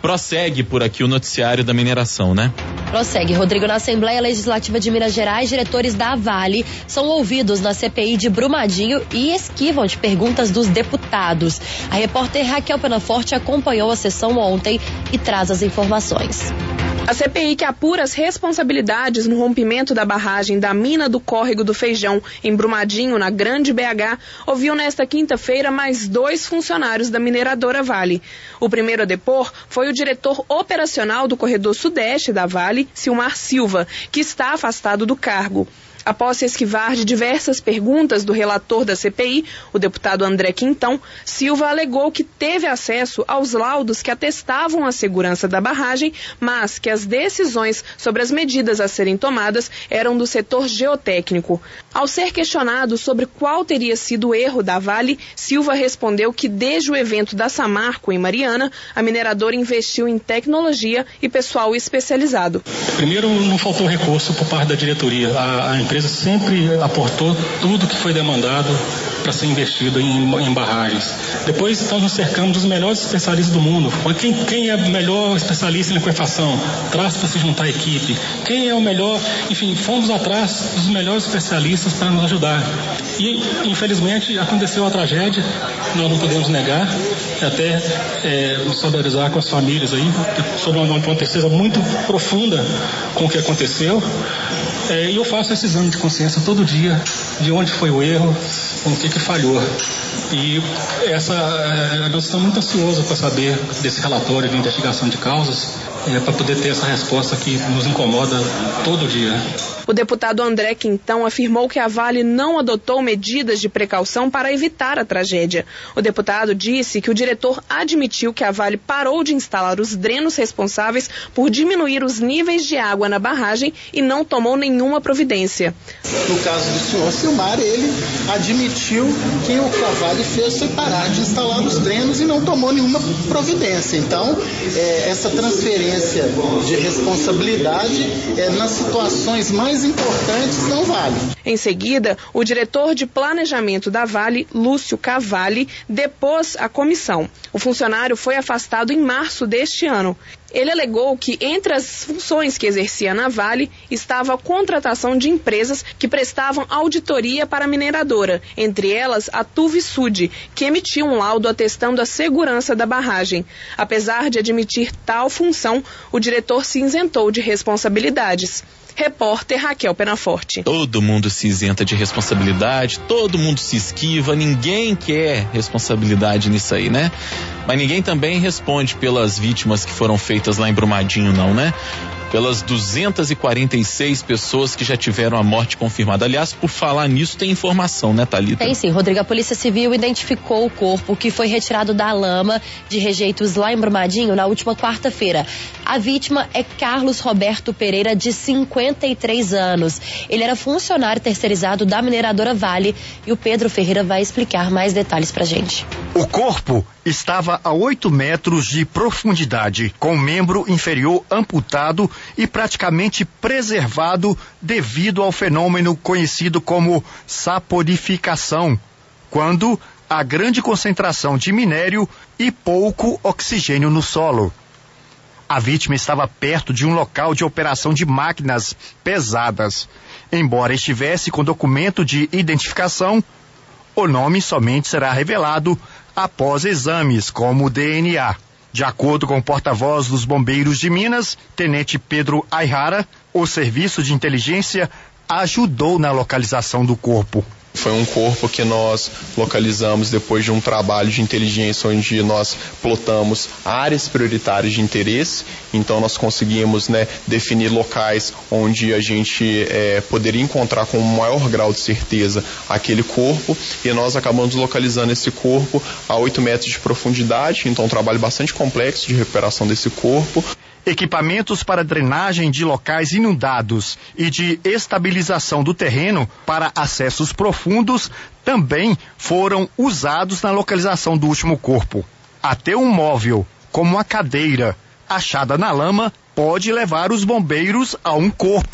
prossegue por aqui o noticiário da mineração, né? Prossegue, Rodrigo. Na Assembleia Legislativa de Minas Gerais, diretores da Vale são ouvidos na CPI de Brumadinho e esquivam de perguntas dos deputados. A repórter Raquel Penaforte acompanhou a sessão ontem e traz as informações. A CPI que apura as responsabilidades no rompimento da barragem da mina do Córrego do Feijão, em Brumadinho, na Grande BH, ouviu nesta quinta-feira mais 2 funcionários da mineradora Vale. O primeiro a depor foi o diretor operacional do Corredor Sudeste da Vale, Silmar Silva, que está afastado do cargo. Após se esquivar de diversas perguntas do relator da CPI, o deputado André Quintão, Silva alegou que teve acesso aos laudos que atestavam a segurança da barragem, mas que as decisões sobre as medidas a serem tomadas eram do setor geotécnico. Ao ser questionado sobre qual teria sido o erro da Vale, Silva respondeu que desde o evento da Samarco, em Mariana, a mineradora investiu em tecnologia e pessoal especializado. Primeiro, não faltou recurso por parte da diretoria. A empresa sempre aportou tudo que foi demandado para ser investido em barragens. Depois nós nos cercamos dos melhores especialistas do mundo. Quem é o melhor especialista em liquefação? Traz para se juntar a equipe. Quem é o melhor? Enfim, fomos atrás dos melhores especialistas para nos ajudar. E, infelizmente, aconteceu a tragédia, nós não podemos negar, até nos solidarizar com as famílias aí, sobre uma tristeza muito profunda com o que aconteceu. E eu faço esse exame de consciência todo dia, de onde foi o erro, o que falhou. E nós estamos muito ansiosos para saber desse relatório de investigação de causas, para poder ter essa resposta que nos incomoda todo dia. O deputado André Quintão afirmou que a Vale não adotou medidas de precaução para evitar a tragédia. O deputado disse que o diretor admitiu que a Vale parou de instalar os drenos responsáveis por diminuir os níveis de água na barragem e não tomou nenhuma providência. No caso do senhor Silmar, ele admitiu que o que a Vale fez foi parar de instalar os drenos e não tomou nenhuma providência. Então, essa transferência de responsabilidade nas situações mais importantes não vale. Em seguida, o diretor de planejamento da Vale, Lúcio Cavalli, depôs a comissão. O funcionário foi afastado em março deste ano. Ele alegou que entre as funções que exercia na Vale estava a contratação de empresas que prestavam auditoria para a mineradora, entre elas a Tuvisud, que emitiu um laudo atestando a segurança da barragem. Apesar de admitir tal função, o diretor se isentou de responsabilidades. Repórter Raquel Penaforte. Todo mundo se isenta de responsabilidade, todo mundo se esquiva, ninguém quer responsabilidade nisso aí, né? Mas ninguém também responde pelas vítimas que foram feitas lá em Brumadinho, não, né? Pelas 246 pessoas que já tiveram a morte confirmada. Aliás, por falar nisso, tem informação, né, Thalita? Tem sim, Rodrigo. A Polícia Civil identificou o corpo que foi retirado da lama de rejeitos lá em Brumadinho na última quarta-feira. A vítima é Carlos Roberto Pereira, de 53 anos. Ele era funcionário terceirizado da mineradora Vale e o Pedro Ferreira vai explicar mais detalhes pra gente. O corpo estava a 8 metros de profundidade, com o membro inferior amputado e praticamente preservado devido ao fenômeno conhecido como saponificação, quando há grande concentração de minério e pouco oxigênio no solo. A vítima estava perto de um local de operação de máquinas pesadas. Embora estivesse com documento de identificação, o nome somente será revelado após exames como o DNA. De acordo com o porta-voz dos Bombeiros de Minas, Tenente Pedro Aihara, o serviço de inteligência ajudou na localização do corpo. Foi um corpo que nós localizamos depois de um trabalho de inteligência onde nós plotamos áreas prioritárias de interesse. Então nós conseguimos, definir locais onde a gente poderia encontrar com o maior grau de certeza aquele corpo, e nós acabamos localizando esse corpo a 8 metros de profundidade. Então um trabalho bastante complexo de recuperação desse corpo. Equipamentos para drenagem de locais inundados e de estabilização do terreno para acessos profundos também foram usados na localização do último corpo. Até um móvel, como a cadeira, achada na lama, pode levar os bombeiros a um corpo.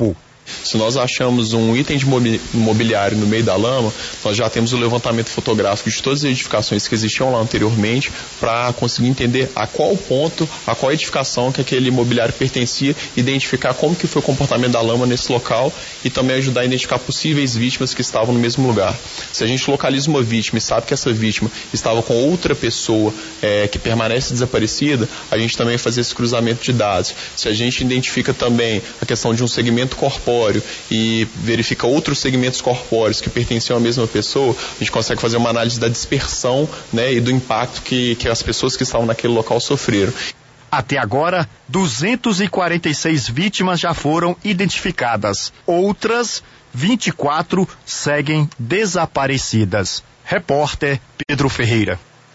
Se nós achamos um item de mobiliário no meio da lama, nós já temos o levantamento fotográfico de todas as edificações que existiam lá anteriormente para conseguir entender a qual ponto, a qual edificação que aquele mobiliário pertencia, identificar como que foi o comportamento da lama nesse local e também ajudar a identificar possíveis vítimas que estavam no mesmo lugar. Se a gente localiza uma vítima e sabe que essa vítima estava com outra pessoa que permanece desaparecida, a gente também faz esse cruzamento de dados. Se a gente identifica também a questão de um segmento corpóreo e verifica outros segmentos corpóreos que pertenciam à mesma pessoa, a gente consegue fazer uma análise da dispersão, né, e do impacto que as pessoas que estavam naquele local sofreram. Até agora, 246 vítimas já foram identificadas. Outras 24 seguem desaparecidas. Repórter Pedro Ferreira.